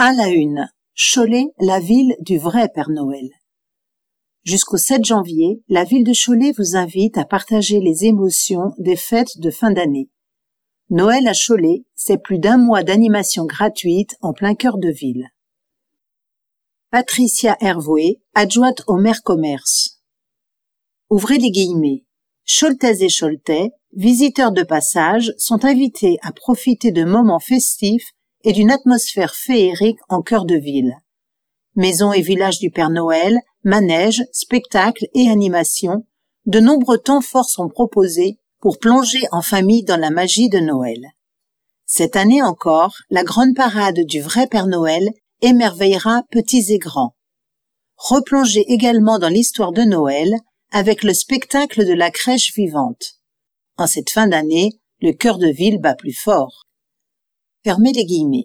À la une, Cholet, la ville du vrai Père Noël. Jusqu'au 7 janvier, la ville de Cholet vous invite à partager les émotions des fêtes de fin d'année. Noël à Cholet, c'est plus d'1 mois d'animation gratuite en plein cœur de ville. Patricia Hervoué, adjointe au maire commerce. Ouvrez les guillemets. Choletaises et Choletais, visiteurs de passage, sont invités à profiter de moments festifs et d'une atmosphère féerique en cœur de ville. Maison et village du Père Noël, manèges, spectacles et animations, de nombreux temps forts sont proposés pour plonger en famille dans la magie de Noël. Cette année encore, la grande parade du vrai Père Noël émerveillera petits et grands. Replongez également dans l'histoire de Noël avec le spectacle de la crèche vivante. En cette fin d'année, le cœur de ville bat plus fort. Fermez les guillemets.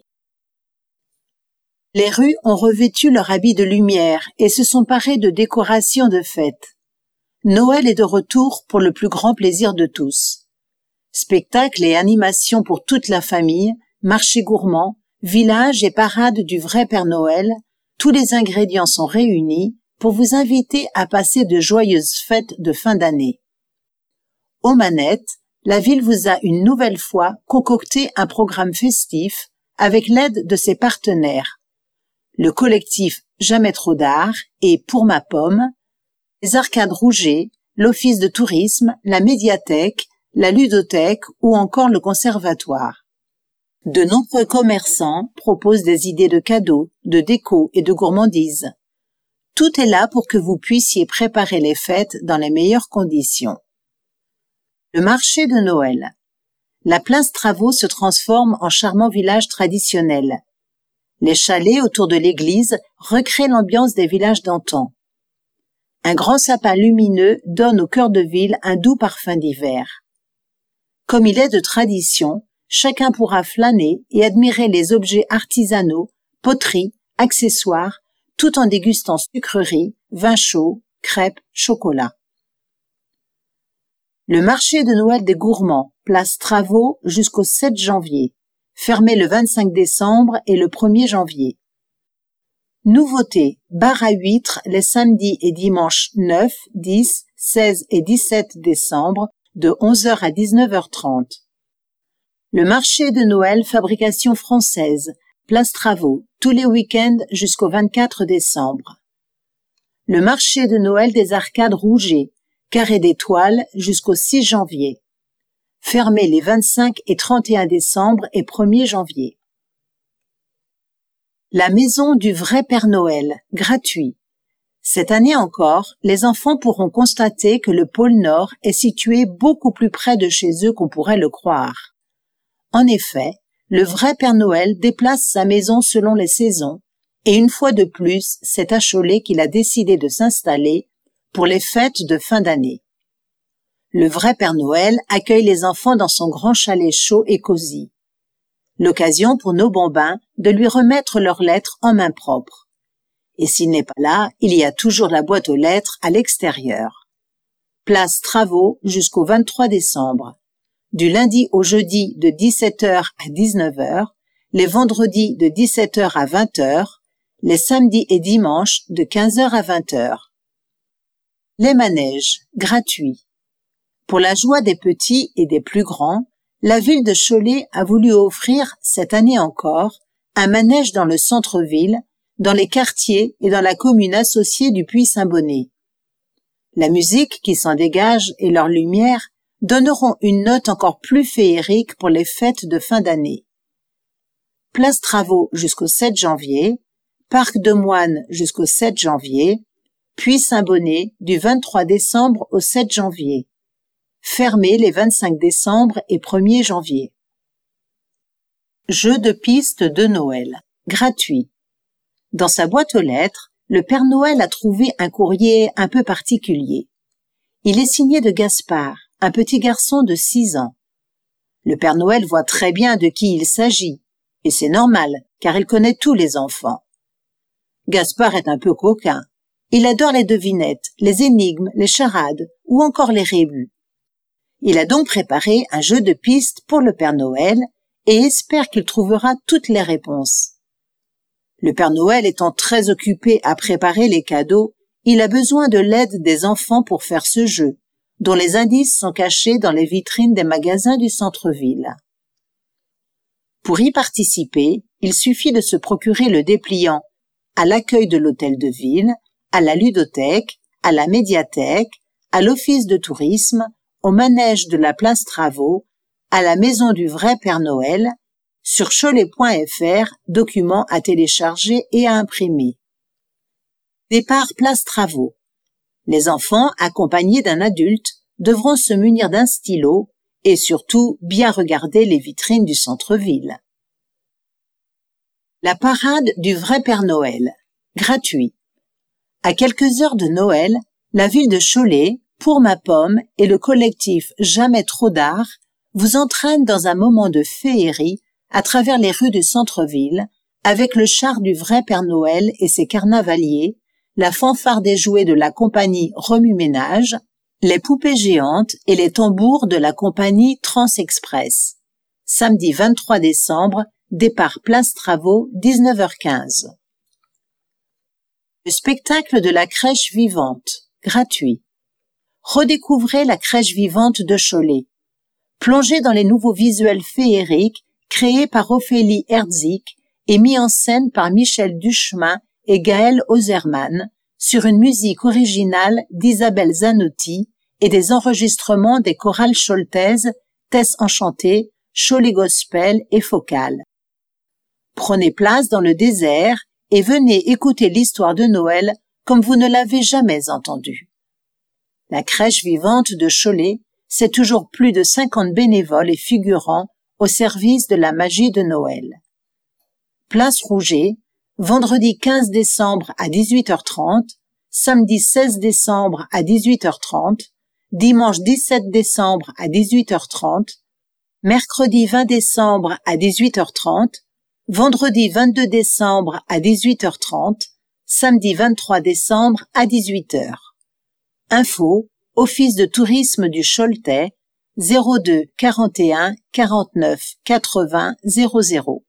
Les rues ont revêtu leur habit de lumière et se sont parées de décorations de fête. Noël est de retour pour le plus grand plaisir de tous. Spectacles et animations pour toute la famille, marchés gourmands, villages et parades du vrai Père Noël, tous les ingrédients sont réunis pour vous inviter à passer de joyeuses fêtes de fin d'année. Aux manettes, la ville vous a une nouvelle fois concocté un programme festif avec l'aide de ses partenaires. Le collectif Jamais trop d'art et Pour ma pomme, les arcades Rouget, l'office de tourisme, la médiathèque, la ludothèque ou encore le conservatoire. De nombreux commerçants proposent des idées de cadeaux, de déco et de gourmandises. Tout est là pour que vous puissiez préparer les fêtes dans les meilleures conditions. Le marché de Noël. La place Travaux se transforme en charmant village traditionnel. Les chalets autour de l'église recréent l'ambiance des villages d'antan. Un grand sapin lumineux donne au cœur de ville un doux parfum d'hiver. Comme il est de tradition, chacun pourra flâner et admirer les objets artisanaux, poteries, accessoires, tout en dégustant sucreries, vins chauds, crêpes, chocolat. Le marché de Noël des gourmands, place Travaux jusqu'au 7 janvier, fermé le 25 décembre et le 1er janvier. Nouveauté, bar à huîtres les samedis et dimanches 9, 10, 16 et 17 décembre de 11h à 19h30. Le marché de Noël fabrication française, place Travaux, tous les week-ends jusqu'au 24 décembre. Le marché de Noël des arcades Rouget, carré d'étoiles jusqu'au 6 janvier. Fermé les 25 et 31 décembre et 1er janvier. La maison du vrai Père Noël, gratuit. Cette année encore, les enfants pourront constater que le pôle Nord est situé beaucoup plus près de chez eux qu'on pourrait le croire. En effet, le vrai Père Noël déplace sa maison selon les saisons, et une fois de plus, c'est à Cholet qu'il a décidé de s'installer pour les fêtes de fin d'année. Le vrai Père Noël accueille les enfants dans son grand chalet chaud et cosy. L'occasion pour nos bambins de lui remettre leurs lettres en main propre. Et s'il n'est pas là, il y a toujours la boîte aux lettres à l'extérieur. Place Travaux jusqu'au 23 décembre. Du lundi au jeudi de 17h à 19h, les vendredis de 17h à 20h, les samedis et dimanches de 15h à 20h. Les manèges, gratuits. Pour la joie des petits et des plus grands, la ville de Cholet a voulu offrir, cette année encore, un manège dans le centre-ville, dans les quartiers et dans la commune associée du Puy-Saint-Bonnet. La musique qui s'en dégage et leur lumière donneront une note encore plus féerique pour les fêtes de fin d'année. Place Travaux jusqu'au 7 janvier, Parc de Moines jusqu'au 7 janvier, Puy-Saint-Bonnet du 23 décembre au 7 janvier. Fermé les 25 décembre et 1er janvier. Jeu de piste de Noël, gratuit. Dans sa boîte aux lettres, le Père Noël a trouvé un courrier un peu particulier. Il est signé de Gaspard, un petit garçon de 6 ans. Le Père Noël voit très bien de qui il s'agit, et c'est normal, car il connaît tous les enfants. Gaspard est un peu coquin. Il adore les devinettes, les énigmes, les charades, ou encore les rébus. Il a donc préparé un jeu de piste pour le Père Noël et espère qu'il trouvera toutes les réponses. Le Père Noël étant très occupé à préparer les cadeaux, il a besoin de l'aide des enfants pour faire ce jeu, dont les indices sont cachés dans les vitrines des magasins du centre-ville. Pour y participer, il suffit de se procurer le dépliant à l'accueil de l'hôtel de ville, à la ludothèque, à la médiathèque, à l'office de tourisme, au manège de la place Travaux, à la maison du vrai Père Noël, sur cholet.fr, document à télécharger et à imprimer. Départ place Travaux. Les enfants, accompagnés d'un adulte, devront se munir d'un stylo et surtout bien regarder les vitrines du centre-ville. La parade du vrai Père Noël, gratuit. À quelques heures de Noël, la ville de Cholet, Pour ma pomme et le collectif Jamais trop d'art vous entraînent dans un moment de féerie à travers les rues du centre-ville, avec le char du vrai Père Noël et ses carnavaliers, la fanfare des jouets de la compagnie Remue-Ménage, les poupées géantes et les tambours de la compagnie Trans-Express. Samedi 23 décembre, départ place Travaux, 19h15. Le spectacle de la crèche vivante, gratuit. Redécouvrez la crèche vivante de Cholet. Plongez dans les nouveaux visuels féeriques créés par Ophélie Herzig et mis en scène par Michel Duchemin et Gaël Ozerman sur une musique originale d'Isabelle Zanotti et des enregistrements des chorales choltaises Tess Enchantée, Cholet Gospel et Focal. Prenez place dans le désert et venez écouter l'histoire de Noël comme vous ne l'avez jamais entendue. La crèche vivante de Cholet, c'est toujours plus de 50 bénévoles et figurants au service de la magie de Noël. Place Rouget, vendredi 15 décembre à 18h30, samedi 16 décembre à 18h30, dimanche 17 décembre à 18h30, mercredi 20 décembre à 18h30, vendredi 22 décembre à 18h30, samedi 23 décembre à 18h. Info, Office de tourisme du Choletais, 02 41 49 80 00.